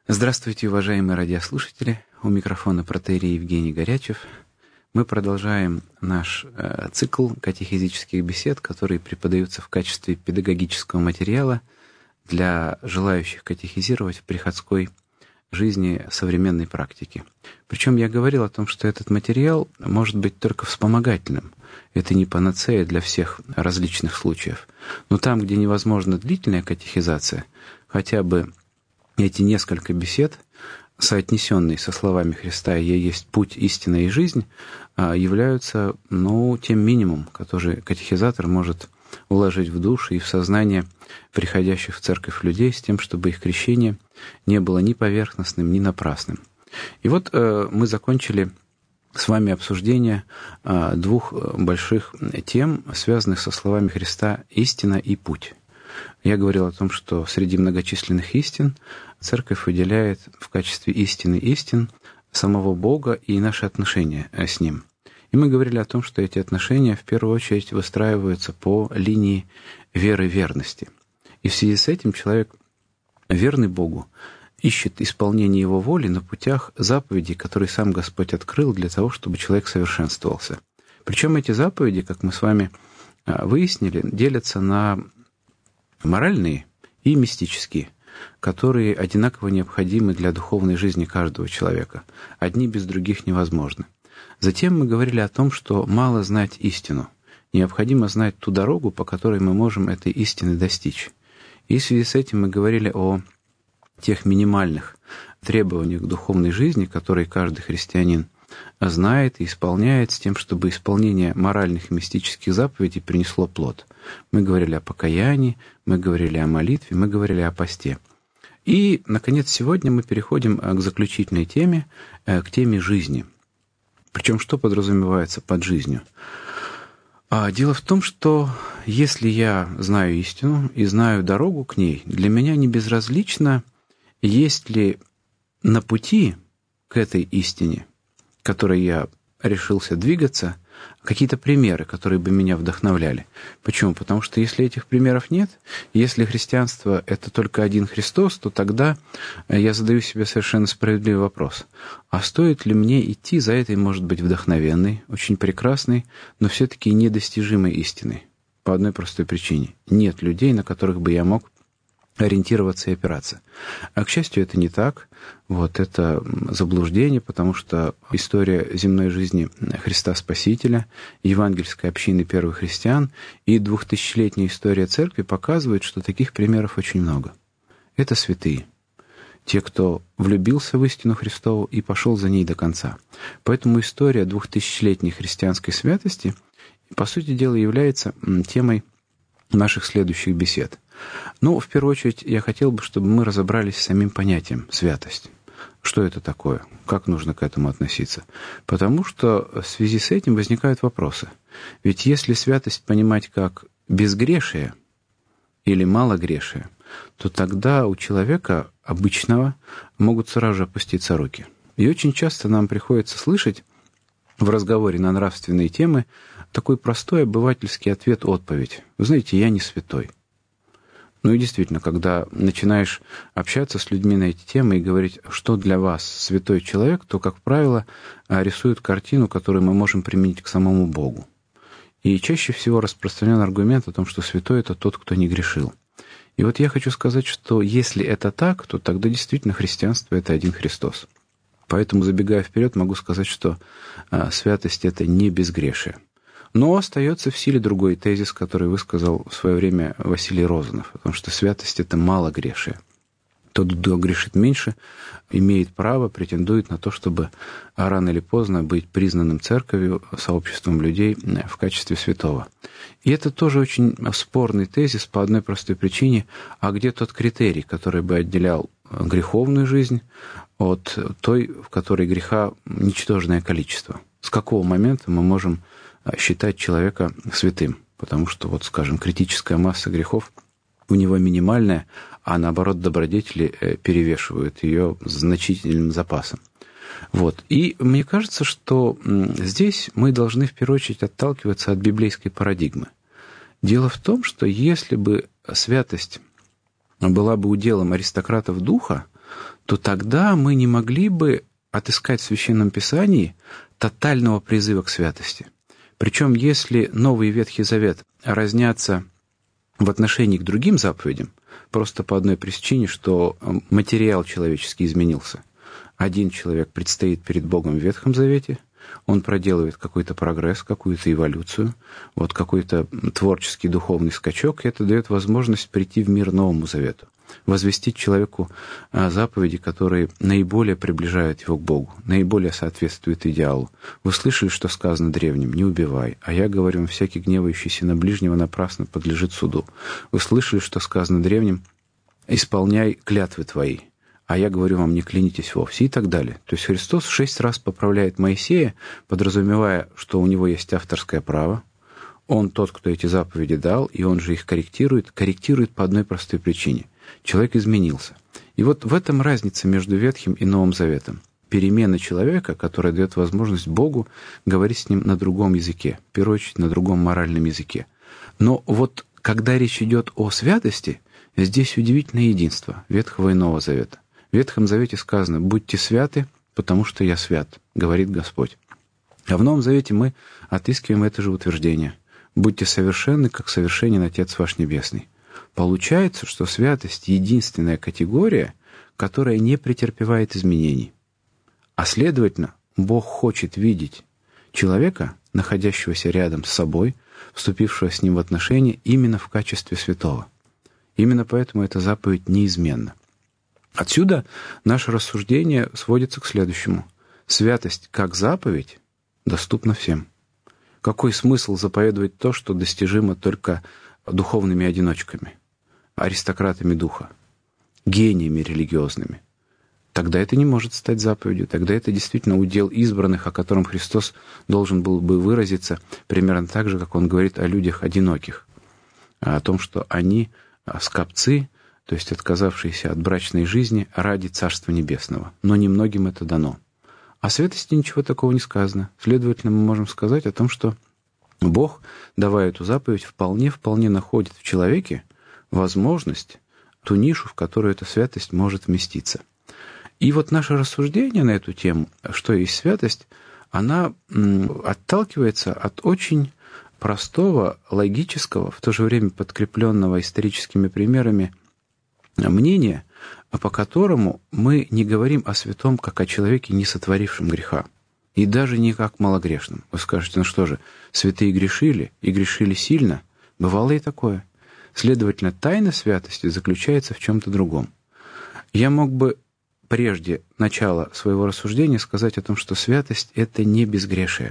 Здравствуйте, уважаемые радиослушатели. У микрофона протоиерей Евгений Горячев. Мы продолжаем наш цикл катехизических бесед, которые преподаются в качестве педагогического материала для желающих катехизировать в приходской жизни современной практики. Причем я говорил о том, что этот материал может быть только вспомогательным. Это не панацея для всех различных случаев. Но там, где невозможна длительная катехизация, хотя бы эти несколько бесед, соотнесенные со словами Христа «Я есть путь, истина и жизнь», являются, тем минимумом, который катехизатор может уложить в душу и в сознание приходящих в церковь людей с тем, чтобы их крещение не было ни поверхностным, ни напрасным. И вот мы закончили с вами обсуждение двух больших тем, связанных со словами Христа «истина» и «путь». Я говорил о том, что среди многочисленных истин Церковь выделяет в качестве истины истин самого Бога и наши отношения с Ним. И мы говорили о том, что эти отношения в первую очередь выстраиваются по линии веры-верности. И в связи с этим человек, верный Богу, ищет исполнение Его воли на путях заповедей, которые сам Господь открыл для того, чтобы человек совершенствовался. Причем эти заповеди, как мы с вами выяснили, делятся на моральные и мистические, которые одинаково необходимы для духовной жизни каждого человека. Одни без других невозможны. Затем мы говорили о том, что мало знать истину. Необходимо знать ту дорогу, по которой мы можем этой истины достичь. И в связи с этим мы говорили о тех минимальных требованиях к духовной жизни, которые каждый христианин знает и исполняет с тем, чтобы исполнение моральных и мистических заповедей принесло плод. Мы говорили о покаянии, мы говорили о молитве, мы говорили о посте. И, наконец, сегодня мы переходим к заключительной теме, к теме жизни. Причем что подразумевается под жизнью? Дело в том, что если я знаю истину и знаю дорогу к ней, для меня не безразлично, есть ли на пути к этой истине, к которой я решился двигаться, какие-то примеры, которые бы меня вдохновляли. Почему? Потому что если этих примеров нет, если христианство — это только один Христос, то тогда я задаю себе совершенно справедливый вопрос. А стоит ли мне идти за этой, может быть, вдохновенной, очень прекрасной, но все-таки недостижимой истиной? По одной простой причине. Нет людей, на которых бы я мог ориентироваться и опираться. А, к счастью, это не так. Это заблуждение, потому что история земной жизни Христа Спасителя, евангельской общины первых христиан и 2000-летняя история церкви показывают, что таких примеров очень много. Это святые. Те, кто влюбился в истину Христову и пошел за ней до конца. Поэтому история 2000-летней христианской святости, по сути дела, является темой наших следующих бесед. В первую очередь, я хотел бы, чтобы мы разобрались с самим понятием «святость». Что это такое? Как нужно к этому относиться? Потому что в связи с этим возникают вопросы. Ведь если святость понимать как безгрешие или малогрешие, то тогда у человека обычного могут сразу же опуститься руки. И очень часто нам приходится слышать в разговоре на нравственные темы такой простой обывательский ответ-отповедь. Вы знаете, я не святой. И действительно, когда начинаешь общаться с людьми на эти темы и говорить, что для вас святой человек, то, как правило, рисуют картину, которую мы можем применить к самому Богу. И чаще всего распространен аргумент о том, что святой — это тот, кто не грешил. И я хочу сказать, что если это так, то тогда действительно христианство — это один Христос. Поэтому, забегая вперед, могу сказать, что святость — это не безгрешие. Но остается в силе другой тезис, который высказал в свое время Василий Розанов, потому что святость — это малогрешие. Тот, кто грешит меньше, имеет право, претендует на то, чтобы рано или поздно быть признанным церковью, сообществом людей в качестве святого. И это тоже очень спорный тезис по одной простой причине. А где тот критерий, который бы отделял греховную жизнь от той, в которой греха ничтожное количество? С какого момента мы можем считать человека святым? Потому что, скажем, критическая масса грехов у него минимальная, а наоборот добродетели перевешивают ее значительным запасом. И мне кажется, что здесь мы должны в первую очередь отталкиваться от библейской парадигмы. Дело в том, что если бы святость была бы уделом аристократов духа, то тогда мы не могли бы отыскать в Священном Писании тотального призыва к святости. Причем, если Новый и Ветхий Завет разнятся в отношении к другим заповедям, просто по одной причине, что материал человеческий изменился. Один человек предстоит перед Богом в Ветхом Завете, он проделывает какой-то прогресс, какую-то эволюцию, вот какой-то творческий духовный скачок, и это дает возможность прийти в мир Новому Завету, возвестить человеку заповеди, которые наиболее приближают его к Богу, наиболее соответствуют идеалу. Вы слышали, что сказано древним: «Не убивай», а я говорю вам: всякий гневающийся на ближнего напрасно подлежит суду. Вы слышали, что сказано древним: «Исполняй клятвы твои», а я говорю вам: не клянитесь вовсе, и так далее. То есть Христос 6 раз поправляет Моисея, подразумевая, что у него есть авторское право, он тот, кто эти заповеди дал, и он же их корректирует по одной простой причине. Человек изменился. И вот в этом разница между Ветхим и Новым Заветом. Перемена человека, которая дает возможность Богу говорить с ним на другом языке, в первую очередь на другом моральном языке. Но вот когда речь идет о святости, здесь удивительное единство Ветхого и Нового Завета. В Ветхом Завете сказано: «Будьте святы, потому что я свят», говорит Господь. А в Новом Завете мы отыскиваем это же утверждение: «Будьте совершенны, как совершенен Отец ваш Небесный». Получается, что святость — единственная категория, которая не претерпевает изменений. А следовательно, Бог хочет видеть человека, находящегося рядом с собой, вступившего с ним в отношения именно в качестве святого. Именно поэтому эта заповедь неизменна. Отсюда наше рассуждение сводится к следующему. Святость как заповедь доступна всем. Какой смысл заповедовать то, что достижимо только духовными одиночками, аристократами духа, гениями религиозными? Тогда это не может стать заповедью, тогда это действительно удел избранных, о котором Христос должен был бы выразиться примерно так же, как Он говорит о людях одиноких, о том, что они скопцы, то есть отказавшиеся от брачной жизни ради Царства Небесного. Но немногим это дано. О святости ничего такого не сказано. Следовательно, мы можем сказать о том, что Бог, давая эту заповедь, вполне находит в человеке возможность, ту нишу, в которую эта святость может вместиться. И вот наше рассуждение на эту тему, что есть святость, она отталкивается от очень простого, логического, в то же время подкрепленного историческими примерами мнения, по которому мы не говорим о святом как о человеке, не сотворившем греха, и даже не как малогрешном. Вы скажете: ну что же, святые грешили, и грешили сильно? Бывало и такое. Следовательно, тайна святости заключается в чем-то другом. Я мог бы прежде начала своего рассуждения сказать о том, что святость — это не безгрешие.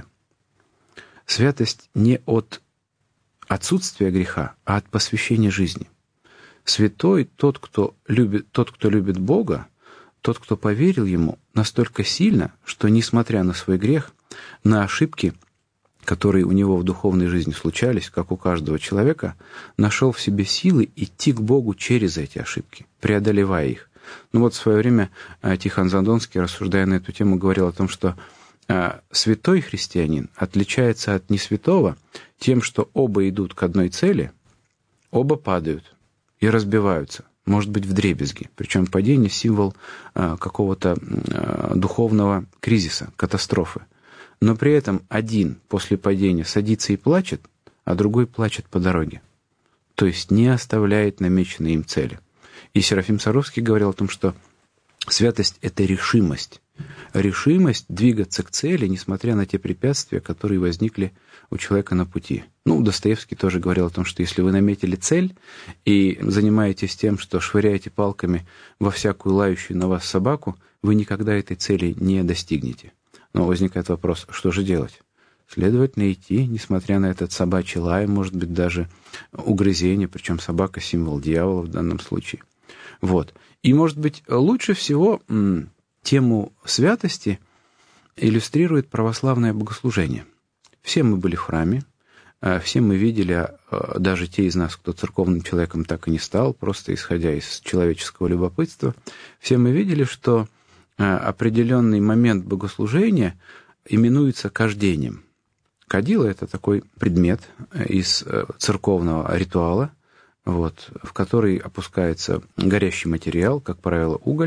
Святость не от отсутствия греха, а от посвящения жизни. Святой тот, кто любит Бога, тот, кто поверил Ему настолько сильно, что, несмотря на свой грех, на ошибки, которые у него в духовной жизни случались, как у каждого человека, нашел в себе силы идти к Богу через эти ошибки, преодолевая их. Ну вот в свое время Тихон Задонский, рассуждая на эту тему, говорил о том, что святой христианин отличается от несвятого тем, что оба идут к одной цели, оба падают и разбиваются, может быть, вдребезги. Причем падение — символ какого-то духовного кризиса, катастрофы. Но при этом один после падения садится и плачет, а другой плачет по дороге. То есть не оставляет намеченной им цели. И Серафим Саровский говорил о том, что святость — это решимость. Решимость двигаться к цели, несмотря на те препятствия, которые возникли у человека на пути. Достоевский тоже говорил о том, что если вы наметили цель и занимаетесь тем, что швыряете палками во всякую лающую на вас собаку, вы никогда этой цели не достигнете. Но возникает вопрос: что же делать? Следовательно, идти, несмотря на этот собачий лай, может быть, даже угрызение, причем собака — символ дьявола в данном случае. Вот. И, может быть, лучше всего тему святости иллюстрирует православное богослужение. Все мы были в храме, все мы видели, даже те из нас, кто церковным человеком так и не стал, просто исходя из человеческого любопытства, все мы видели, что определенный момент богослужения именуется кождением. Кадила — это такой предмет из церковного ритуала, в который опускается горящий материал, как правило, уголь,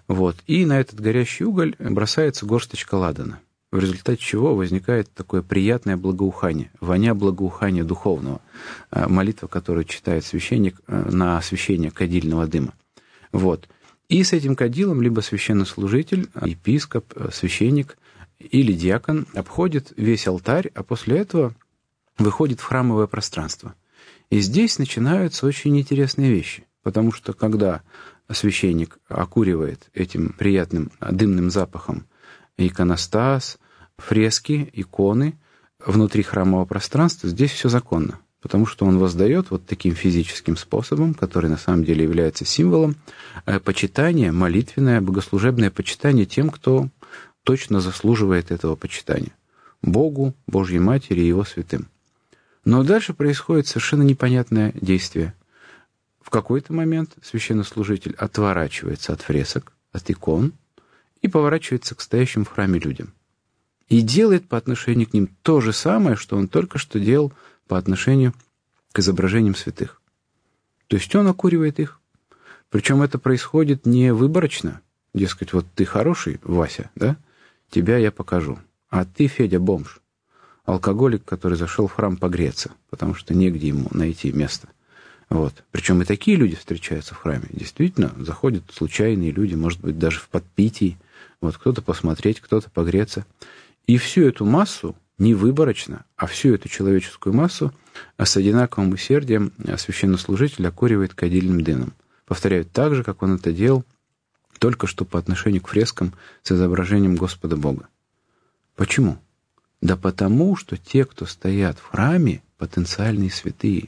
Вот. И на этот горящий уголь бросается горсточка ладана, в результате чего возникает такое приятное благоухание, воня благоухания духовного, молитва, которую читает священник на освящение кадильного дыма. Вот. И с этим кадилом либо священнослужитель, епископ, священник или диакон обходит весь алтарь, а после этого выходит в храмовое пространство. И здесь начинаются очень интересные вещи, потому что когда священник окуривает этим приятным дымным запахом иконостас, фрески, иконы внутри храмового пространства, здесь все законно, потому что он воздает вот таким физическим способом, который на самом деле является символом, почитания, молитвенное, богослужебное почитание тем, кто точно заслуживает этого почитания. Богу, Божьей Матери и Его святым. Но дальше происходит совершенно непонятное действие. В какой-то момент священнослужитель отворачивается от фресок, от икон и поворачивается к стоящим в храме людям. И делает по отношению к ним то же самое, что он только что делал по отношению к изображениям святых. То есть он окуривает их. Причем это происходит не выборочно. Дескать, вот ты хороший, Вася, да? Тебя я покажу. А ты, Федя, бомж. Алкоголик, который зашел в храм погреться, потому что негде ему найти место. Вот. Причем и такие люди встречаются в храме. Действительно, заходят случайные люди, может быть, даже в подпитии. Вот, кто-то посмотреть, кто-то погреться. И всю эту массу, не выборочно, а всю эту человеческую массу с одинаковым усердием священнослужитель окуривает кадильным дымом. Повторяю, так же, как он это делал только что по отношению к фрескам с изображением Господа Бога. Почему? Да потому, что те, кто стоят в храме, потенциальные святые.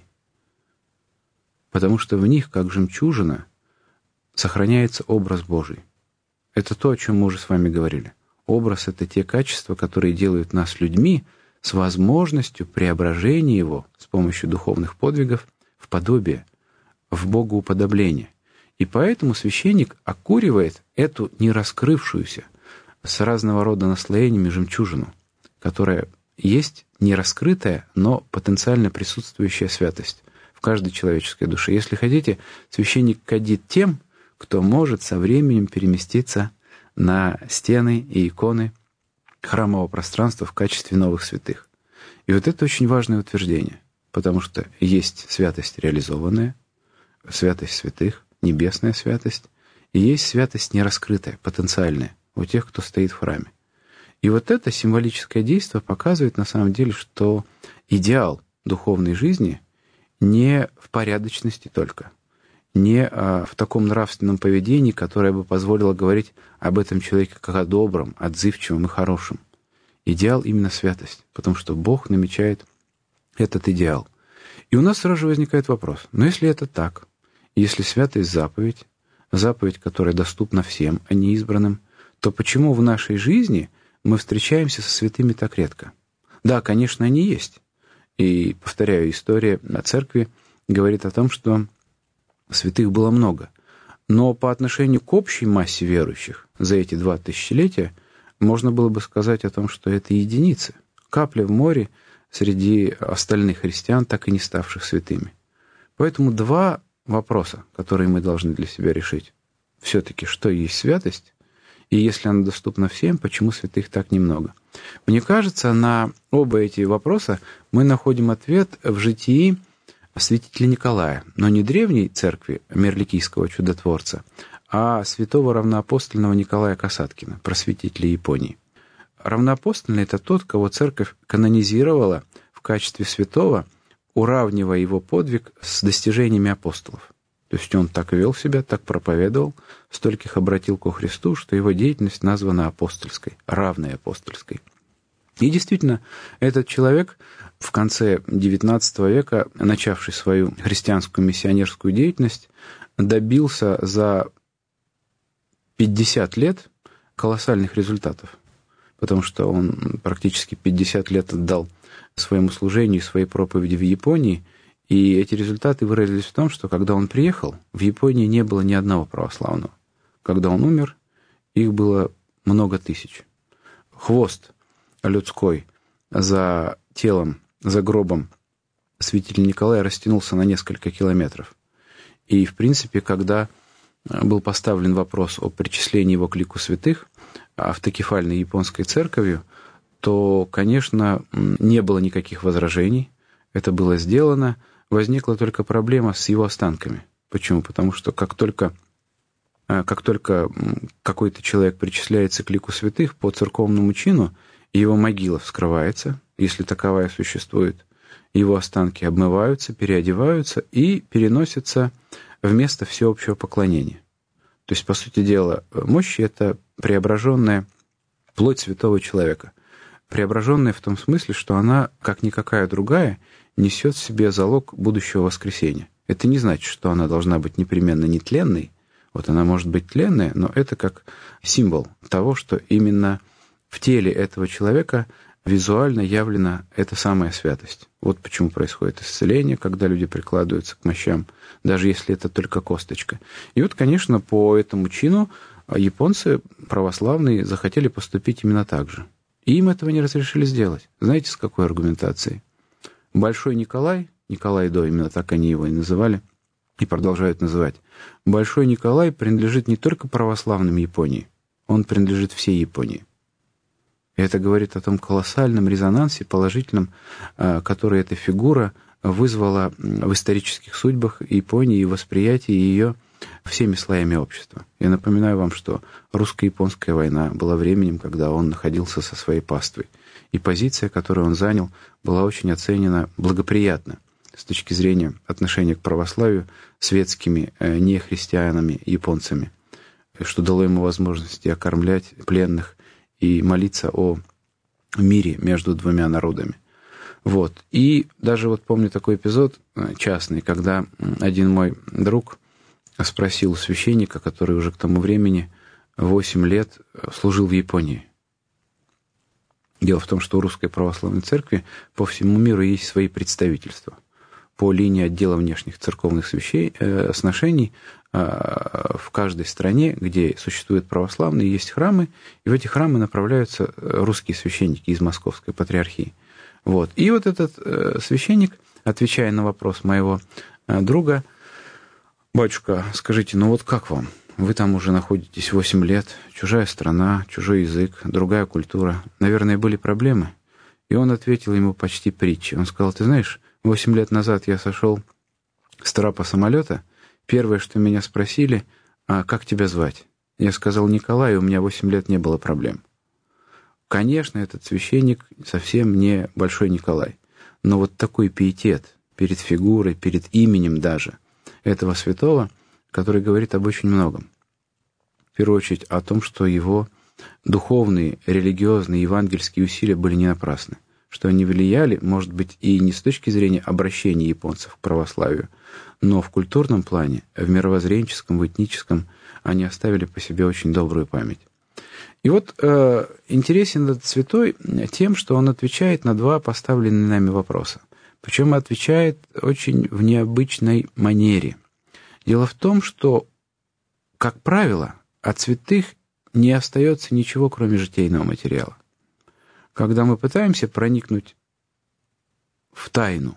Потому что в них, как жемчужина, сохраняется образ Божий. Это то, о чем мы уже с вами говорили. Образ — это те качества, которые делают нас людьми с возможностью преображения его с помощью духовных подвигов в подобие, в богоуподобление. И поэтому священник окуривает эту не раскрывшуюся с разного рода наслоениями жемчужину, которая есть нераскрытая, но потенциально присутствующая святость в каждой человеческой душе. Если хотите, священник кадит тем, кто может со временем переместиться на стены и иконы храмового пространства в качестве новых святых. И вот это очень важное утверждение, потому что есть святость реализованная, святость святых, небесная святость, и есть святость нераскрытая, потенциальная у тех, кто стоит в храме. И вот это символическое действие показывает на самом деле, что идеал духовной жизни не в порядочности только, не в таком нравственном поведении, которое бы позволило говорить об этом человеке как о добром, отзывчивом и хорошем. Идеал именно святость, потому что Бог намечает этот идеал. И у нас сразу же возникает вопрос, но если это так, если святость заповедь, заповедь, которая доступна всем, а не избранным, то почему в нашей жизни мы встречаемся со святыми так редко? Да, конечно, они есть. И, повторяю, история церкви говорит о том, что святых было много. Но по отношению к общей массе верующих за эти 2 тысячелетия можно было бы сказать о том, что это единицы, капля в море среди остальных христиан, так и не ставших святыми. Поэтому 2 вопроса, которые мы должны для себя решить. Все-таки, что есть святость? И если она доступна всем, почему святых так немного? Мне кажется, на оба эти вопроса мы находим ответ в житии святителя Николая, но не древней церкви Мерликийского чудотворца, а святого равноапостольного Николая Касаткина, просветителя Японии. Равноапостольный — это тот, кого церковь канонизировала в качестве святого, уравнивая его подвиг с достижениями апостолов. То есть он так вел себя, так проповедовал, стольких обратил ко Христу, что его деятельность названа апостольской, равной апостольской. И действительно, этот человек в конце XIX века, начавший свою христианскую миссионерскую деятельность, добился за 50 лет колоссальных результатов, потому что он практически 50 лет отдал своему служению, своей проповеди в Японии, и эти результаты выразились в том, что когда он приехал, в Японии не было ни одного православного. Когда он умер, их было много тысяч. Хвост людской за телом, за гробом святителя Николая растянулся на несколько километров. И, в принципе, когда был поставлен вопрос о причислении его к лику святых автокефальной японской церковью, то, конечно, не было никаких возражений. Это было сделано. Возникла только проблема с его останками. Почему? Потому что как только какой-то человек причисляется к лику святых по церковному чину, его могила вскрывается, если таковая существует, его останки обмываются, переодеваются и переносятся в место всеобщего поклонения. То есть, по сути дела, мощи — это преображенная плоть святого человека. Преображенная в том смысле, что она, как никакая другая, несет в себе залог будущего воскресения. Это не значит, что она должна быть непременно нетленной. Вот она может быть тленная, но это как символ того, что именно в теле этого человека визуально явлена эта самая святость. Вот почему происходит исцеление, когда люди прикладываются к мощам, даже если это только косточка. И вот, конечно, по этому чину японцы православные захотели поступить именно так же. И им этого не разрешили сделать. Знаете, с какой аргументацией? Большой Николай До, именно так они его и называли, и продолжают называть, Большой Николай принадлежит не только православным Японии, он принадлежит всей Японии. И это говорит о том колоссальном резонансе положительном, который эта фигура вызвала в исторических судьбах Японии и восприятии ее всеми слоями общества. Я напоминаю вам, что русско-японская война была временем, когда он находился со своей паствой. И позиция, которую он занял, была очень оценена благоприятно с точки зрения отношения к православию светскими нехристианами, японцами, что дало ему возможность окормлять пленных и молиться о мире между двумя народами. Вот. И даже вот помню такой эпизод частный, когда один мой друг спросил у священника, который уже к тому времени 8 лет служил в Японии. Дело в том, что у Русской Православной Церкви по всему миру есть свои представительства. По линии отдела внешних церковных сношений в каждой стране, где существуют православные, есть храмы, и в эти храмы направляются русские священники из Московской Патриархии. Вот. И вот этот священник, отвечая на вопрос моего друга: «Батюшка, скажите, ну вот как вам? Вы там уже находитесь 8 лет, чужая страна, чужой язык, другая культура. Наверное, были проблемы?» И он ответил ему почти притчей. Он сказал: «Ты знаешь, 8 лет назад я сошел с трапа самолета. Первое, что меня спросили: а как тебя звать?» Я сказал: «Николай», и у меня 8 лет не было проблем. Конечно, этот священник совсем не Большой Николай. Но вот такой пиетет перед фигурой, перед именем даже этого святого, который говорит об очень многом. В первую очередь о том, что его духовные, религиозные, евангельские усилия были не напрасны, что они влияли, может быть, и не с точки зрения обращения японцев к православию, но в культурном плане, в мировоззренческом, в этническом они оставили по себе очень добрую память. И вот интересен этот святой тем, что он отвечает на два поставленные нами вопроса. Причем отвечает очень в необычной манере. Дело в том, что, как правило, от святых не остается ничего, кроме житейного материала. Когда мы пытаемся проникнуть в тайну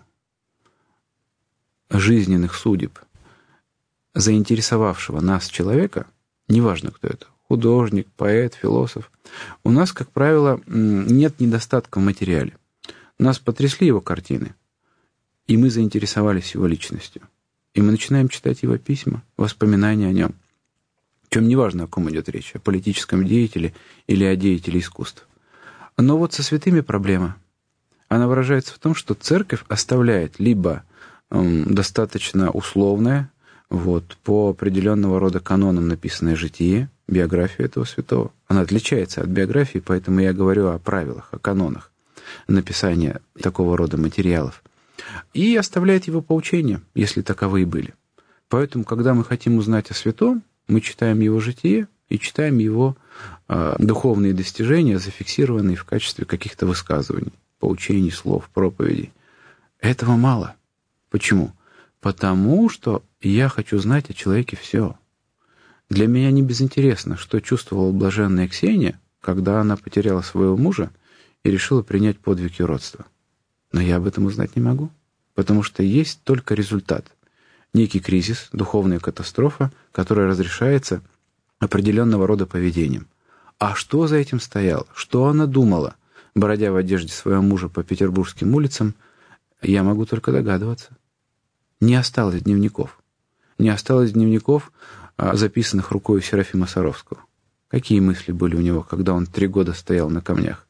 жизненных судеб заинтересовавшего нас человека, неважно, кто это, художник, поэт, философ, у нас, как правило, нет недостатка в материале. Нас потрясли его картины, и мы заинтересовались его личностью. И мы начинаем читать его письма, воспоминания о нем. Причем неважно, о ком идет речь, о политическом деятеле или о деятеле искусств. Но вот со святыми проблема. Она выражается в том, что церковь оставляет либо достаточно условное, по определенного рода канонам написанное житие, биографию этого святого. Она отличается от биографии, поэтому я говорю о правилах, о канонах написания такого рода материалов. И оставляет его поучения, если таковые были. Поэтому, когда мы хотим узнать о святом, мы читаем его житие и читаем его духовные достижения, зафиксированные в качестве каких-то высказываний, поучений, слов, проповедей. Этого мало. Почему? Потому что я хочу знать о человеке все. Для меня не безинтересно, что чувствовала блаженная Ксения, когда она потеряла своего мужа и решила принять подвиг юродства. Но я об этом узнать не могу, потому что есть только результат. некий кризис, духовная катастрофа, которая разрешается определенного рода поведением. А что за этим стояло? Что она думала, бродя в одежде своего мужа по петербургским улицам, я могу только догадываться. Не осталось дневников. Не осталось дневников, записанных рукой Серафима Саровского. Какие мысли были у него, когда он 3 года стоял на камнях?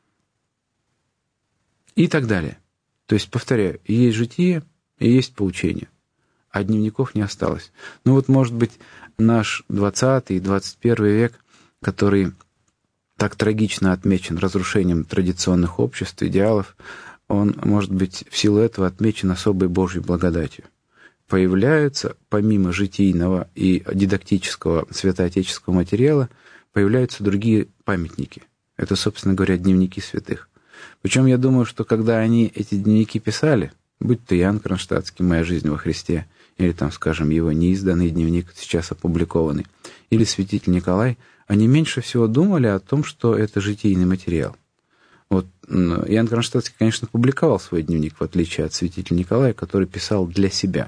И так далее. То есть, повторяю, есть житие и есть поучение, а дневников не осталось. Ну вот, может быть, наш 20 и 21 век, который так трагично отмечен разрушением традиционных обществ, идеалов, он, может быть, в силу этого отмечен особой Божьей благодатью. Появляются, помимо житийного и дидактического святоотеческого материала, появляются другие памятники. Это, собственно говоря, дневники святых. Причем я думаю, что когда они эти дневники писали, будь то Иоанн Кронштадтский «Моя жизнь во Христе», или там, скажем, его неизданный дневник, сейчас опубликованный, или святитель Николай, они меньше всего думали о том, что это житийный материал. Вот Иоанн Кронштадтский, конечно, публиковал свой дневник, в отличие от святителя Николая, который писал для себя,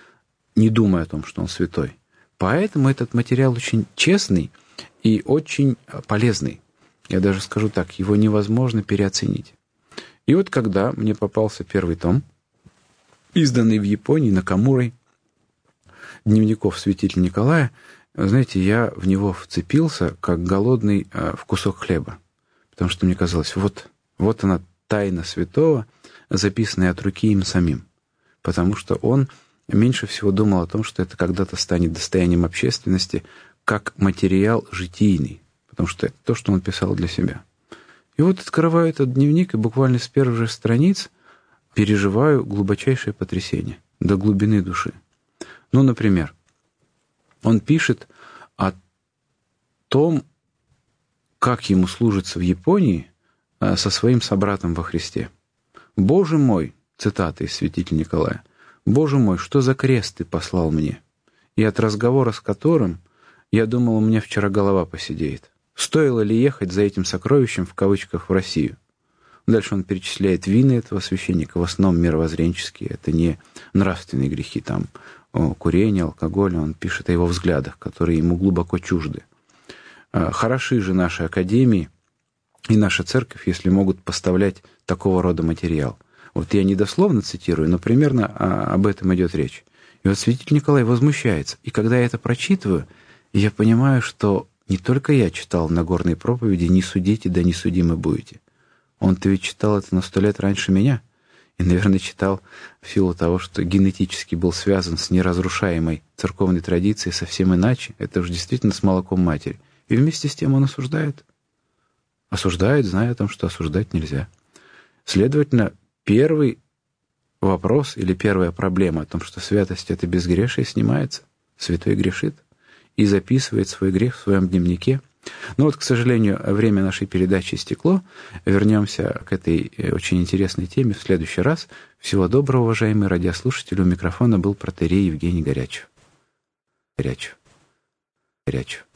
не думая о том, что он святой. Поэтому этот материал очень честный и очень полезный. Я даже скажу так, его невозможно переоценить. И вот когда мне попался первый том, изданный в Японии Накамурой, дневников святителя Николая, знаете, я в него вцепился, как голодный в кусок хлеба. Потому что мне казалось, вот она, тайна святого, записанная от руки им самим. Потому что он меньше всего думал о том, что это когда-то станет достоянием общественности, как материал житийный. Потому что это то, что он писал для себя. И вот открываю этот дневник, и буквально с первых же страниц переживаю глубочайшее потрясение до глубины души. Ну, например, он пишет о том, как ему служится в Японии со своим собратом во Христе. «Боже мой», цитата из святителя Николая, «Боже мой, что за крест ты послал мне? И от разговора с которым я думал, у меня вчера голова посидеет. Стоило ли ехать за этим сокровищем, в кавычках, в Россию?» Дальше он перечисляет вины этого священника, в основном мировоззренческие, это не нравственные грехи, там курение, алкоголь, он пишет о его взглядах, которые ему глубоко чужды. Хороши же наши академии и наша церковь, если могут поставлять такого рода материал. Вот я не дословно цитирую, но примерно об этом идет речь. И вот святитель Николай возмущается. И когда я это прочитываю, я понимаю, что не только я читал в Нагорной проповеди «Не судите, да не судимы будете». Он-то ведь читал это на 100 лет раньше меня. И, наверное, читал в силу того, что генетически был связан с неразрушаемой церковной традицией совсем иначе. Это уж действительно с молоком матери. И вместе с тем он осуждает. Осуждает, зная о том, что осуждать нельзя. Следовательно, первый вопрос или первая проблема о том, что святость — это безгрешие, снимается. Святой грешит и записывает свой грех в своем дневнике. Но вот, к сожалению, время нашей передачи истекло. Вернемся к этой очень интересной теме в следующий раз. Всего доброго, уважаемые радиослушатели. У микрофона был протоиерей Евгений Горячев.